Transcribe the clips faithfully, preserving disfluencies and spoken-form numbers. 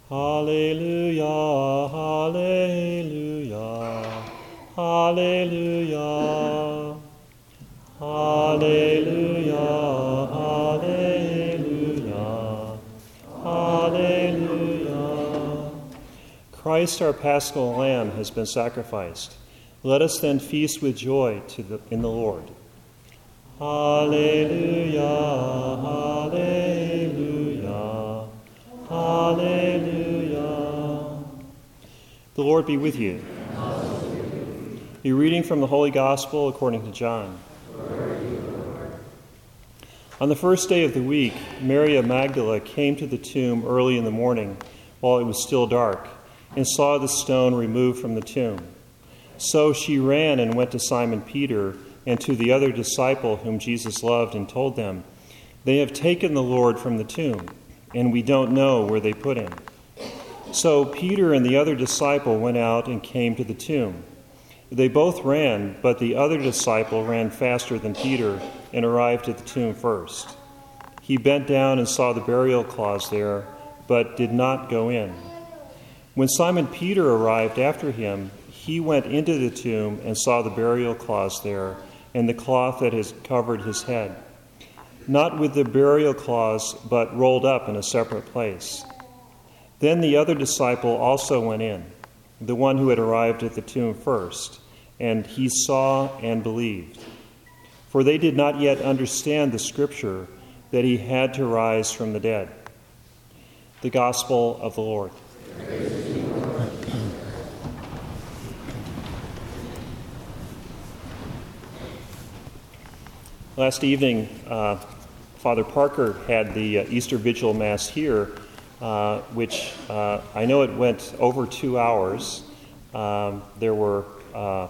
Hallelujah, hallelujah, hallelujah, hallelujah, hallelujah, hallelujah. Christ, our Paschal Lamb, has been sacrificed. Let us then feast with joy to the, in the Lord. Hallelujah, hallelujah, hallelujah. The Lord be with you. A reading from the Holy Gospel according to John. On the first day of the week, Mary of Magdala came to the tomb early in the morning while it was still dark and saw the stone removed from the tomb. So she ran and went to Simon Peter and to the other disciple whom Jesus loved and told them, "They have taken the Lord from the tomb, and we don't know where they put him." So Peter and the other disciple went out and came to the tomb. They both ran, but the other disciple ran faster than Peter and arrived at the tomb first. He bent down and saw the burial cloths there, but did not go in. When Simon Peter arrived after him, he went into the tomb and saw the burial cloths there and the cloth that has covered his head, not with the burial cloths, but rolled up in a separate place. Then the other disciple also went in, the one who had arrived at the tomb first, and he saw and believed. For they did not yet understand the scripture that he had to rise from the dead. The Gospel of the Lord. Last evening, uh, Father Parker had the uh, Easter Vigil Mass here, uh, which uh, I know it went over two hours. Um, there were uh, uh,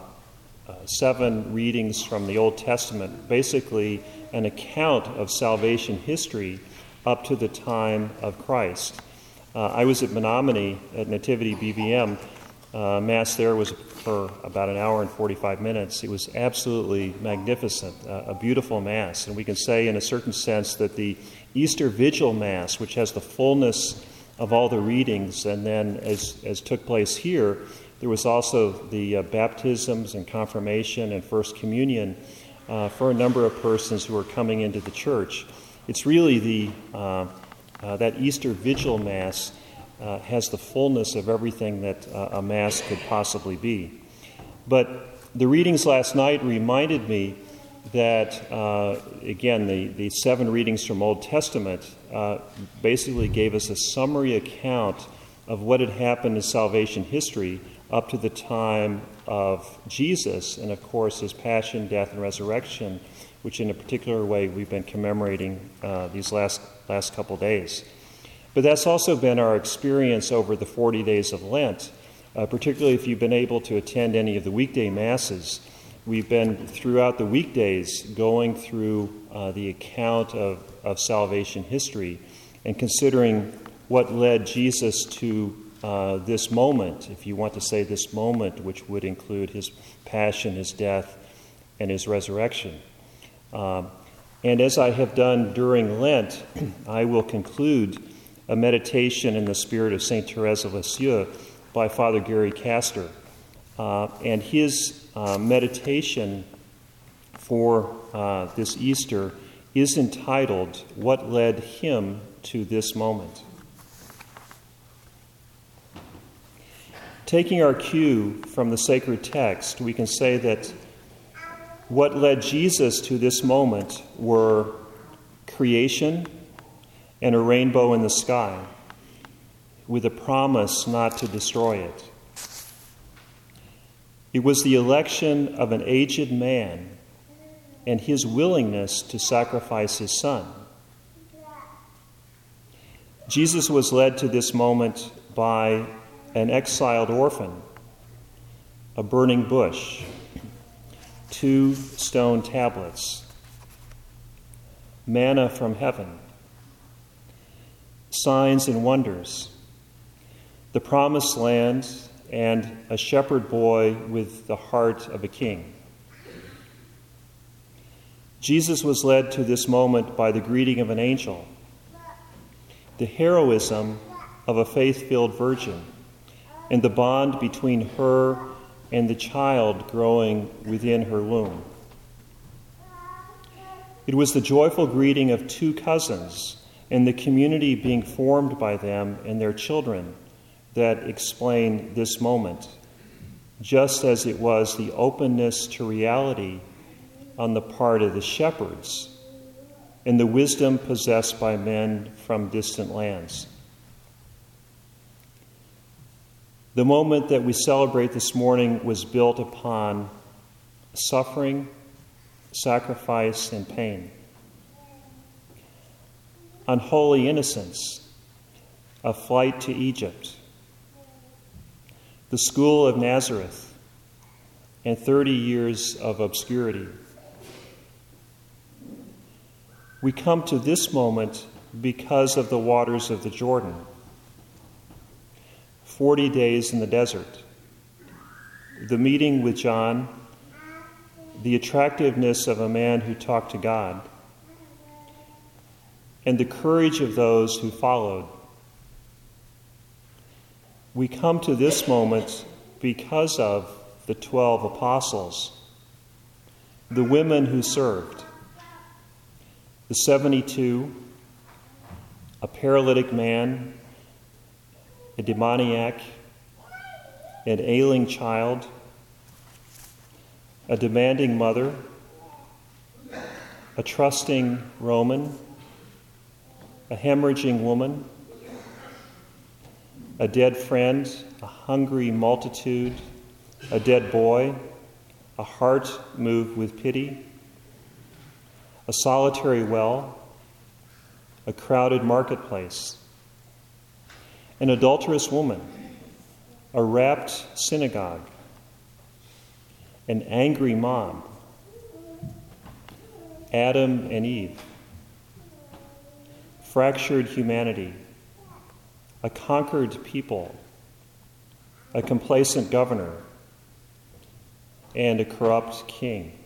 seven readings from the Old Testament, basically an account of salvation history up to the time of Christ. Uh, I was at Menominee at Nativity B V M. Uh, Mass there was for about an hour and forty-five minutes. It was absolutely magnificent, uh, a beautiful Mass. And we can say in a certain sense that the Easter Vigil Mass, which has the fullness of all the readings, and then as, as took place here, there was also the uh, baptisms and confirmation and First Communion uh, for a number of persons who are coming into the church. It's really the uh, uh, that Easter Vigil Mass Uh, has the fullness of everything that uh, a Mass could possibly be. But the readings last night reminded me that, uh, again, the, the seven readings from Old Testament uh, basically gave us a summary account of what had happened in salvation history up to the time of Jesus, and of course his passion, death, and resurrection, which in a particular way we've been commemorating uh, these last, last couple days. But that's also been our experience over the forty days of Lent, uh, particularly if you've been able to attend any of the weekday Masses. We've been, throughout the weekdays, going through uh, the account of, of salvation history and considering what led Jesus to uh, this moment, if you want to say this moment, which would include his passion, his death, and his resurrection. Um, and as I have done during Lent, I will conclude a meditation in the spirit of Saint Therese of Lisieux by Father Gary Castor. Uh, and his uh, meditation for uh, this Easter is entitled, "What Led Him to This Moment?" Taking our cue from the sacred text, we can say that what led Jesus to this moment were creation and a rainbow in the sky, with a promise not to destroy it. It was the election of an aged man and his willingness to sacrifice his son. Jesus was led to this moment by an exiled orphan, a burning bush, two stone tablets, manna from heaven, signs and wonders, the promised land, and a shepherd boy with the heart of a king. Jesus was led to this moment by the greeting of an angel, the heroism of a faith-filled virgin and the bond between her and the child growing within her womb. It was the joyful greeting of two cousins and the community being formed by them and their children that explain this moment, just as it was the openness to reality on the part of the shepherds and the wisdom possessed by men from distant lands. The moment that we celebrate this morning was built upon suffering, sacrifice, and pain. On holy innocence, a flight to Egypt, the school of Nazareth, and thirty years of obscurity. We come to this moment because of the waters of the Jordan. Forty days in the desert, the meeting with John, the attractiveness of a man who talked to God, and the courage of those who followed. We come to this moment because of the twelve apostles, the women who served, the seventy-two, a paralytic man, a demoniac, an ailing child, a demanding mother, a trusting Roman, a hemorrhaging woman, a dead friend, a hungry multitude, a dead boy, a heart moved with pity, a solitary well, a crowded marketplace, an adulterous woman, a rapt synagogue, an angry mom, Adam and Eve, fractured humanity, a conquered people, a complacent governor, and a corrupt king.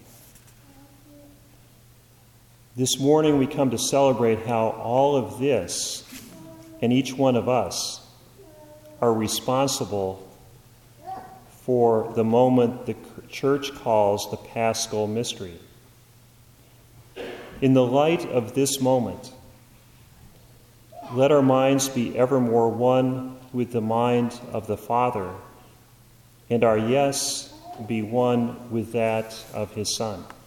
This morning we come to celebrate how all of this and each one of us are responsible for the moment the church calls the Paschal Mystery. In the light of this moment, let our minds be evermore one with the mind of the Father, and our yes be one with that of his Son.